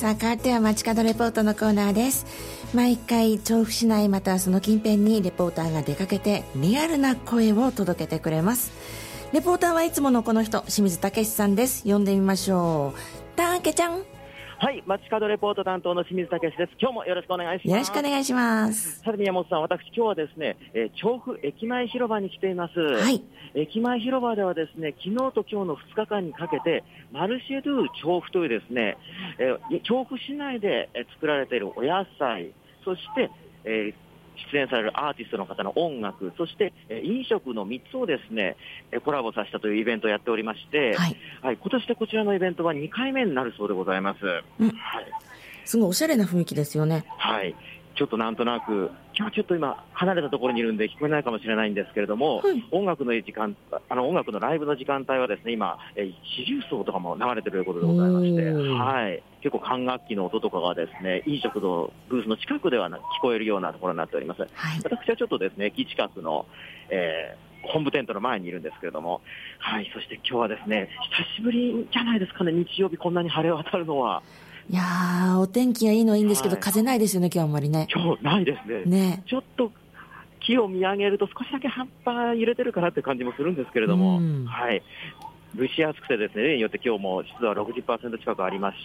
さあ、変わっては街角レポートのコーナーです。毎回調布市内またはその近辺にレポーターが出かけてリアルな声を届けてくれます。レポーターはいつものこの人、清水武さんです。呼んでみましょう。たけちゃん。 はい、街角レポート担当の清水武です。今日もよろしくお願いします。 よろしくお願いします。 さて宮本さん、私今日はですね、調布駅前広場に来ています。はい。駅前広場ではですね、昨日と今日の2日間にかけてマルシェドゥ調布というですね、調布市内で作られているお野菜、そして、出演されるアーティストの方の音楽、そして飲食の3つをですねコラボさせたというイベントをやっておりまして、はいはい、今年でこちらのイベントは2回目になるそうでございます。はい、 すごいおしゃれな雰囲気ですよね。 はい、ちょっとなんとなく今日ちょっと今離れたところにいるんで聞こえないかもしれないんですけれども、はい、音楽のライブの時間帯はですね今四重奏とかも流れているということでございまして、はい、結構管楽器の音とかがですね飲食のブースの近くでは聞こえるようなところになっております。はい、私はちょっとですね駅近くの、本部テントの前にいるんですけれども、はい、そして今日はですね久しぶりじゃないですかね、日曜日こんなに晴れ渡るのは。 いやー、お天気がいいのはいいんですけど、はい、風ないですよね、今日あんまりね。 今日ないですね。ちょっと木を見上げると少しだけ葉っぱ揺れてるかなって感じもするんですけれども、はい、蒸し暑くてですね、例によって今日も湿度は 60% 近くありまして、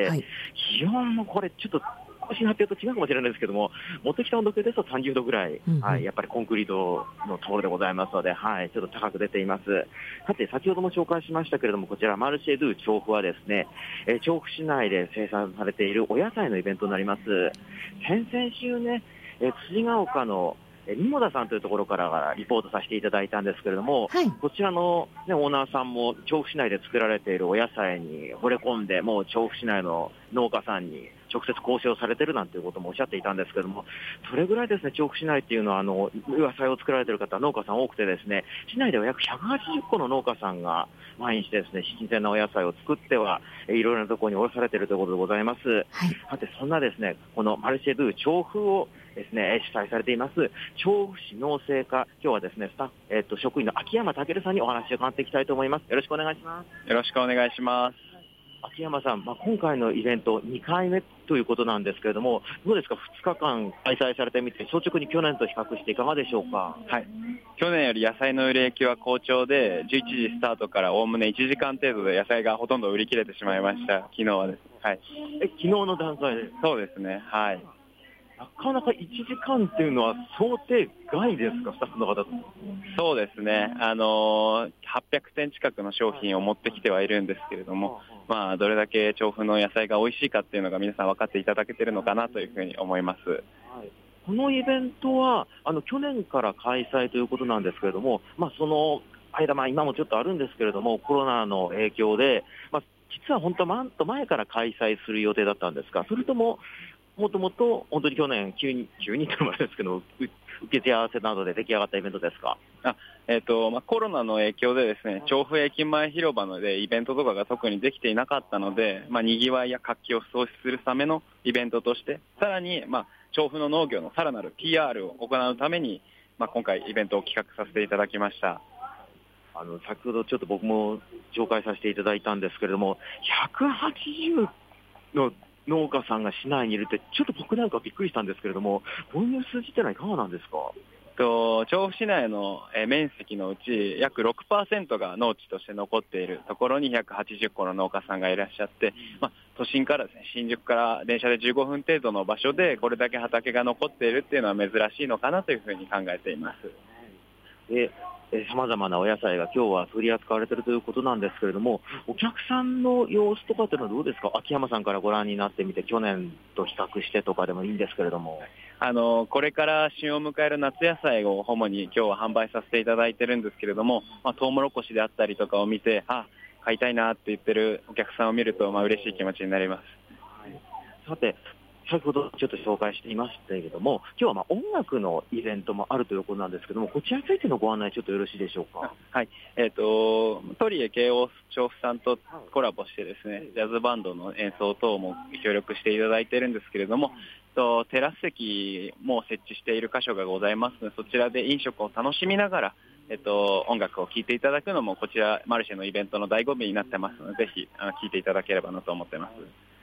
はい、気温もこれちょっと少し発表と違うかもしれないですけども、持ってきた温度計ですと30度ぐらい、はい、やっぱりコンクリートのところでございますので、はい、ちょっと高く出ています。さて先ほども紹介しましたけれども、こちらマルシェドゥ調布はですね、調布市内で生産されているお野菜のイベントになります。先々週ね、辻ヶ丘の三モ田さんというところからリポートさせていただいたんですけれども、はい、こちらの、ね、オーナーさんも調布市内で作られているお野菜に惚れ込んで、もう調布市内の農家さんに直接交渉されてるなんていうこともおっしゃっていたんですけれども、それぐらいですね、調布市内っていうのは野菜を作られている方、農家さん多くてですね、市内では約180個の農家さんが毎日ですね、新鮮なお野菜を作ってはいろいろなところに卸されているということでございます。はい、さてそんなですね、このマルシェドゥ調布をですね、主催されています調布市農政課、今日はですね職員の秋山健さんにお話を伺っていきたいと思います。よろしくお願いします。 よろしくお願いします。 秋山さん、今回のイベント2回目ということなんですけれども、どうですか、2日間開催されてみて率直に去年と比較していかがでしょうか。 はい、去年より野菜の売れ行きは好調で、11時スタートからおおむね1時間程度で野菜がほとんど売り切れてしまいました。昨日はです。はい、 昨日の段階で。 そうですね。はい。 なかなか1時間っていうのは想定外ですか、スタッフの方と。 そうですね、800点近くの商品を持ってきてはいるんですけれども、どれだけ調布の野菜が美味しいかっていうのが皆さん分かっていただけているのかなというふうに思います。はい、 このイベントは去年から開催ということなんですけれども、その間、今もちょっとあるんですけれども、コロナの影響で、実は本当はもっと前から開催する予定だったんですか、それとももともと本当に去年急にというのもあれですけど、受け手合わせなどで出来上がったイベントですか。 コロナの影響でですね、調布駅前広場でイベントとかが特にできていなかったので、にぎわいや活気を創出するためのイベントとして、さらに、調布の農業のさらなる PR を行うために、今回イベントを企画させていただきました。 先ほどちょっと僕も紹介させていただいたんですけれども、180の農家さんが市内にいるって、ちょっと僕なんかびっくりしたんですけれども、こういう数字ってのはいかがなんですか。 調布市内の面積のうち約 6% が農地として残っているところに180個の農家さんがいらっしゃって、都心からですね、新宿から電車で15分程度の場所でこれだけ畑が残っているっていうのは珍しいのかなというふうに考えています。 さまざまなお野菜が今日は取り扱われているということなんですけれども、お客さんの様子とかっていうのはどうですか。秋山さんからご覧になってみて、去年と比較してとかでもいいんですけれども。 これから旬を迎える夏野菜を主に今日は販売させていただいてるんですけれども、トウモロコシであったりとかを見て、買いたいなって言ってるお客さんを見ると、嬉しい気持ちになります。 はい、さて先ほどちょっと紹介していましたけれども、今日は音楽のイベントもあるということなんですけども、こちらについてのご案内ちょっとよろしいでしょうか。 はい、トリエ慶応調布さんとコラボしてですね、ジャズバンドの演奏等も協力していただいているんですけれども、テラス席も設置している箇所がございますので、そちらで飲食を楽しみながら、音楽を聴いていただくのもこちらマルシェのイベントの醍醐味になってますので、ぜひ聴いていただければなと思ってます。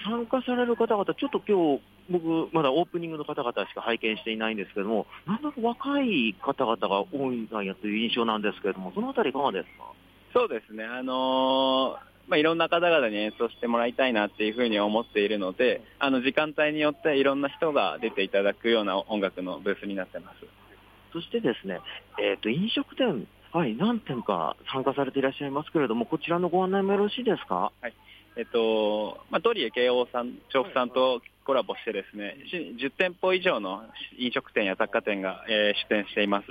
参加される方々、ちょっと今日、僕、まだオープニングの方々しか拝見していないんですけども、なんだか若い方々が多いんだという印象なんですけれども、そのあたりいかがですか？ そうですね、いろんな方々に演奏してもらいたいなっていうふうに思っているので、時間帯によっていろんな人が出ていただくような音楽のブースになってます。 そしてですね、飲食店、はい、何店か参加されていらっしゃいますけれども、こちらのご案内もよろしいですか？ はい。トリエ慶応さん、調布さんとコラボしてですね、10店舗以上の飲食店や雑貨店が、出店しています。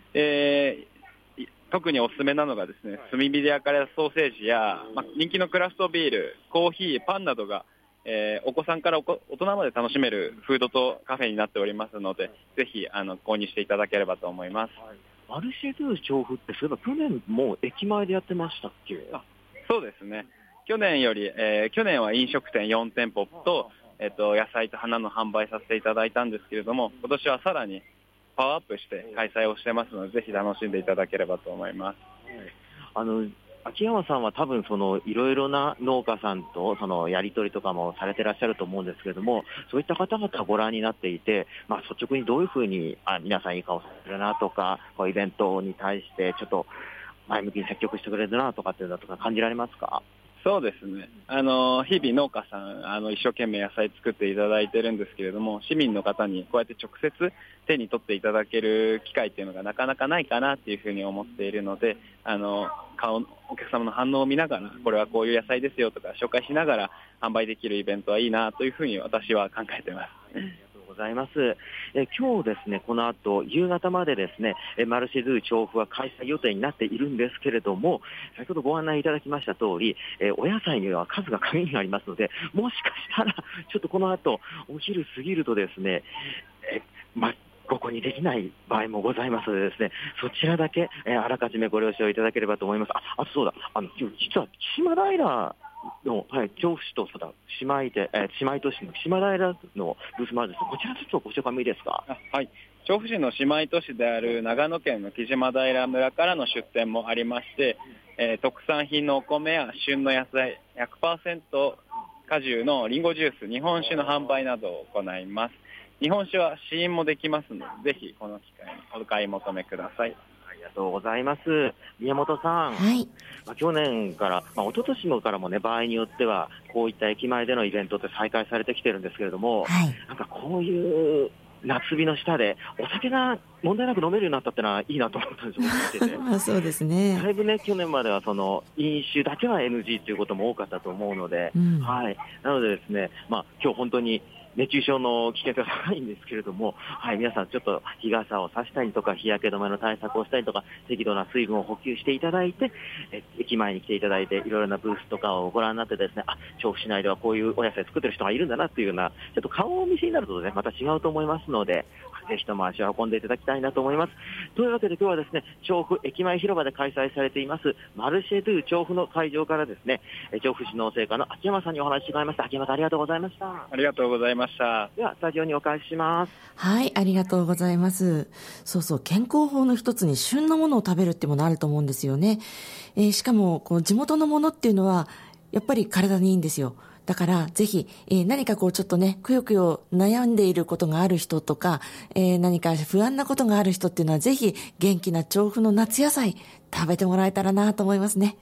特におすすめなのがですね、炭火で焼かれたソーセージや、人気のクラフトビール、コーヒー、パンなどが、お子さんから大人まで楽しめるフードとカフェになっておりますので、ぜひ購入していただければと思います。 マルシェドゥ調布って、そういえば去年も駅前でやってましたっけ？ そうですね。去年は飲食店4店舗と、野菜と花の販売させていただいたんですけれども、今年はさらにパワーアップして開催をしてますので、ぜひ楽しんでいただければと思います。 秋山さんは多分いろいろな農家さんとやり取りとかもされてらっしゃると思うんですけれども、そういった方々ご覧になっていて、率直にどういうふうに皆さんいい顔されるなとか、イベントに対してちょっと前向きに積極してくれるなとかっていうのとか感じられますか？ そうですね。日々農家さん、一生懸命野菜作っていただいてるんですけれども、市民の方にこうやって直接手に取っていただける機会っていうのがなかなかないかなっていうふうに思っているので、お客様の反応を見ながら、これはこういう野菜ですよとか紹介しながら販売できるイベントはいいなというふうに私は考えています。 ございます。今日ですね、この後夕方までですね、マルシェドゥ調布は開催予定になっているんですけれども、先ほどご案内いただきました通り、お野菜には数が限りがありますので、もしかしたらちょっとこの後お昼過ぎるとですね、ここにできない場合もございますのでですね、そちらだけ、あらかじめご了承いただければと思います。あとそうだ、今日実は島平の、調布市と姉妹都市の島平のブースもあるんですが、こちらちょっとご紹介もいいですか？ はい。調布市の姉妹都市である長野県の木島平村からの出店もありまして、特産品のお米や旬の野菜、100% 果汁のリンゴジュース、日本酒の販売などを行います。日本酒は試飲もできますので、ぜひこの機会にお買い求めください。 ありがとうございます。宮本さん、 はい。 去年から、一昨年からもね、場合によってはこういった駅前でのイベントって再開されてきてるんですけれども、なんかこういう夏日の下でお酒が問題なく飲めるようになったってのはいいなと思ったんですよ、見てて。 そうですね。 だいぶね、去年までは飲酒だけは NG ということも多かったと思うので、はい。なのでですね、今日本当に熱中症の危険性が高いんですけれども、はい、皆さんちょっと日傘を差したりとか、日焼け止めの対策をしたりとか、適度な水分を補給していただいて、駅前に来ていただいて、いろいろなブースとかをご覧になってですね、調布市内ではこういうお野菜作ってる人がいるんだなっていうような、ちょっと顔をお見せになるとね、また違うと思いますので、ぜひとも足を運んでいただきたいなと思います。というわけで今日はですね、調布駅前広場で開催されていますマルシェドゥ調布の会場からですね、調布市農政課の秋山さんにお話伺いました。秋山さん、ありがとうございました。 ありがとうございました。 ではスタジオにお返しします。 はい、ありがとうございます。健康法の一つに旬のものを食べるってものあると思うんですよね。しかも地元のものっていうのはやっぱり体にいいんですよ。だからぜひ、何かちょっとね、くよくよ悩んでいることがある人とか、何か不安なことがある人っていうのはぜひ元気な調布の夏野菜食べてもらえたらなと思いますね。